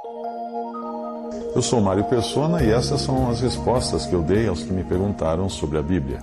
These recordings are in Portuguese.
Eu sou Mário Persona e essas são as respostas que eu dei aos que me perguntaram sobre a Bíblia.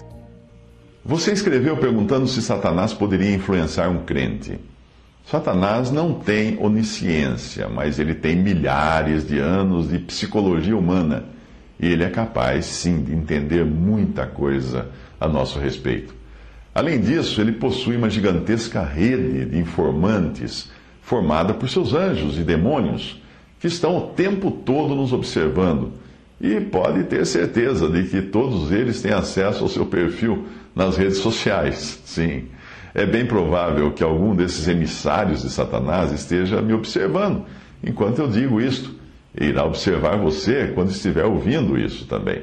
Você escreveu perguntando se Satanás poderia influenciar um crente. Satanás não tem onisciência, mas ele tem milhares de anos de psicologia humana. E ele é capaz, sim, de entender muita coisa a nosso respeito. Além disso, ele possui uma gigantesca rede de informantes formada por seus anjos e demônios, que estão o tempo todo nos observando. E pode ter certeza de que todos eles têm acesso ao seu perfil nas redes sociais. Sim, é bem provável que algum desses emissários de Satanás esteja me observando enquanto eu digo isto. E irá observar você quando estiver ouvindo isso também.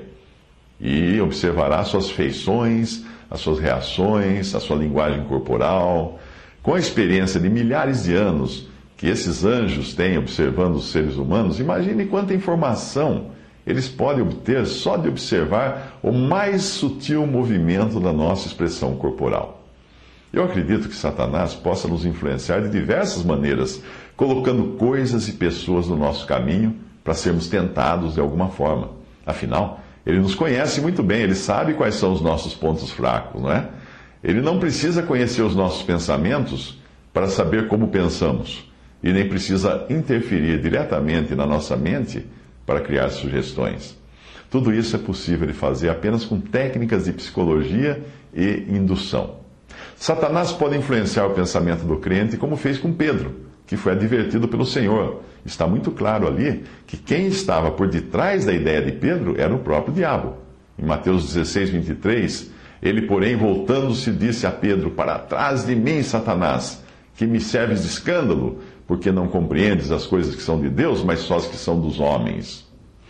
E observará suas feições, as suas reações, a sua linguagem corporal. Com a experiência de milhares de anos que esses anjos têm observando os seres humanos, imagine quanta informação eles podem obter só de observar o mais sutil movimento da nossa expressão corporal. Eu acredito que Satanás possa nos influenciar de diversas maneiras, colocando coisas e pessoas no nosso caminho para sermos tentados de alguma forma. Afinal, ele nos conhece muito bem, ele sabe quais são os nossos pontos fracos, não é? Ele não precisa conhecer os nossos pensamentos para saber como pensamos, e nem precisa interferir diretamente na nossa mente para criar sugestões. Tudo isso é possível de fazer apenas com técnicas de psicologia e indução. Satanás pode influenciar o pensamento do crente, como fez com Pedro, que foi advertido pelo Senhor. Está muito claro ali que quem estava por detrás da ideia de Pedro era o próprio diabo. Em Mateus 16, 23, ele, porém, voltando-se, disse a Pedro: "Para trás de mim, Satanás, que me serves de escândalo, porque não compreendes as coisas que são de Deus, mas só as que são dos homens."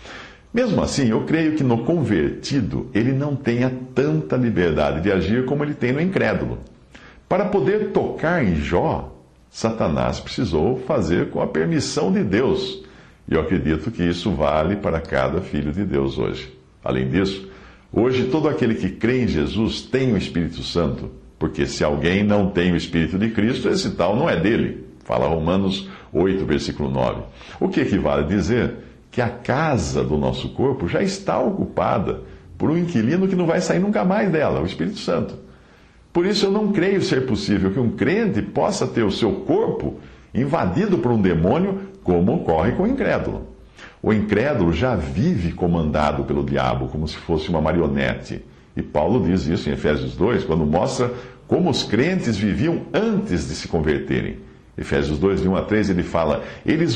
Mesmo assim, eu creio que no convertido ele não tenha tanta liberdade de agir como ele tem no incrédulo. Para poder tocar em Jó, Satanás precisou fazer com a permissão de Deus. E eu acredito que isso vale para cada filho de Deus hoje. Além disso, hoje todo aquele que crê em Jesus tem o Espírito Santo, porque se alguém não tem o Espírito de Cristo, esse tal não é dele. Fala Romanos 8, versículo 9. O que equivale a dizer que a casa do nosso corpo já está ocupada por um inquilino que não vai sair nunca mais dela, o Espírito Santo. Por isso eu não creio ser possível que um crente possa ter o seu corpo invadido por um demônio, como ocorre com o incrédulo. O incrédulo já vive comandado pelo diabo, como se fosse uma marionete. E Paulo diz isso em Efésios 2, quando mostra como os crentes viviam antes de se converterem. Efésios 2, de 1 a 3, ele fala: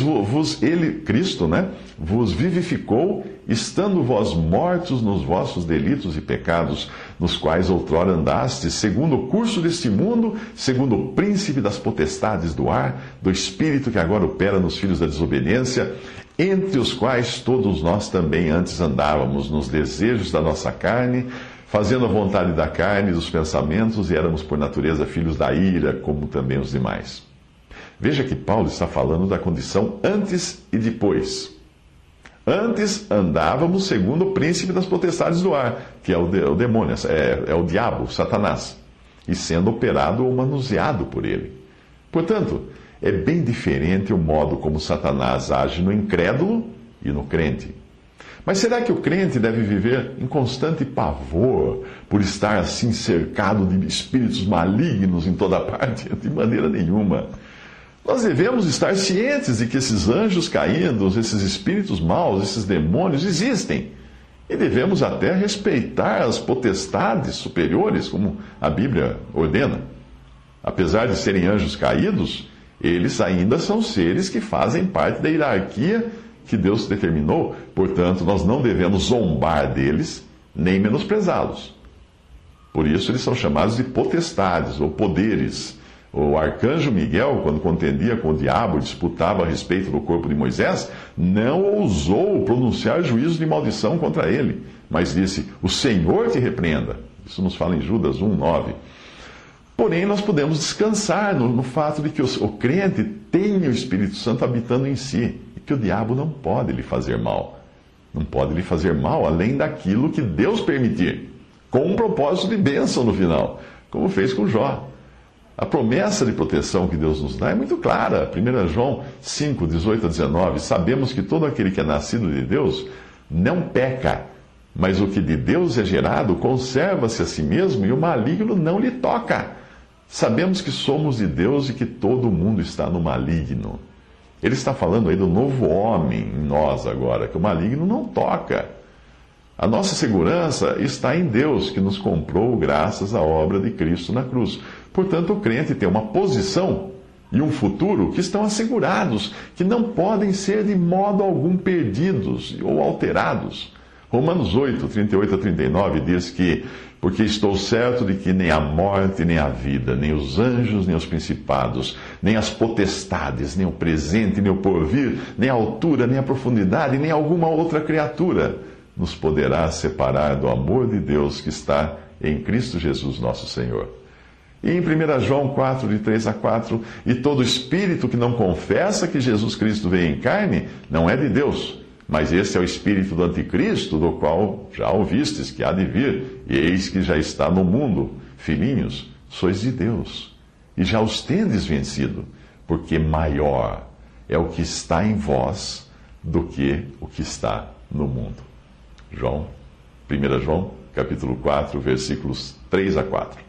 Cristo, vos vivificou, estando vós mortos nos vossos delitos e pecados, nos quais outrora andastes, segundo o curso deste mundo, segundo o príncipe das potestades do ar, do espírito que agora opera nos filhos da desobediência, entre os quais todos nós também antes andávamos, nos desejos da nossa carne, fazendo a vontade da carne e dos pensamentos, e éramos por natureza filhos da ira, como também os demais. Veja que Paulo está falando da condição antes e depois. Antes andávamos segundo o príncipe das potestades do ar, que é o demônio, é o diabo, Satanás, e sendo operado ou manuseado por ele. Portanto, é bem diferente o modo como Satanás age no incrédulo e no crente. Mas será que o crente deve viver em constante pavor por estar assim cercado de espíritos malignos em toda parte? De maneira nenhuma. Nós devemos estar cientes de que esses anjos caídos, esses espíritos maus, esses demônios existem. E devemos até respeitar as potestades superiores, como a Bíblia ordena. Apesar de serem anjos caídos, eles ainda são seres que fazem parte da hierarquia que Deus determinou. Portanto, nós não devemos zombar deles, nem menosprezá-los. Por isso, eles são chamados de potestades ou poderes. O arcanjo Miguel, quando contendia com o diabo e disputava a respeito do corpo de Moisés, não ousou pronunciar juízo de maldição contra ele, mas disse: "O Senhor te repreenda." Isso nos fala em Judas 1:9. Porém, nós podemos descansar no fato de que o crente tem o Espírito Santo habitando em si, e que o diabo não pode lhe fazer mal. Não pode lhe fazer mal além daquilo que Deus permitir, com um propósito de bênção no final, como fez com Jó. A promessa de proteção que Deus nos dá é muito clara. 1 João 5, 18 a 19. Sabemos que todo aquele que é nascido de Deus não peca, mas o que de Deus é gerado conserva-se a si mesmo e o maligno não lhe toca. Sabemos que somos de Deus e que todo mundo está no maligno. Ele está falando aí do novo homem em nós agora, que o maligno não toca. A nossa segurança está em Deus, que nos comprou graças à obra de Cristo na cruz. Portanto, o crente tem uma posição e um futuro que estão assegurados, que não podem ser de modo algum perdidos ou alterados. Romanos 8, 38 a 39 diz que: porque estou certo de que nem a morte, nem a vida, nem os anjos, nem os principados, nem as potestades, nem o presente, nem o porvir, nem a altura, nem a profundidade, nem alguma outra criatura nos poderá separar do amor de Deus que está em Cristo Jesus nosso Senhor. E em 1 João 4, de 3 a 4, e todo espírito que não confessa que Jesus Cristo veio em carne, não é de Deus, mas esse é o espírito do anticristo, do qual já ouvistes que há de vir, e eis que já está no mundo. Filhinhos, sois de Deus, e já os tendes vencido, porque maior é o que está em vós do que o que está no mundo. 1 João, capítulo 4, versículos 3 a 4.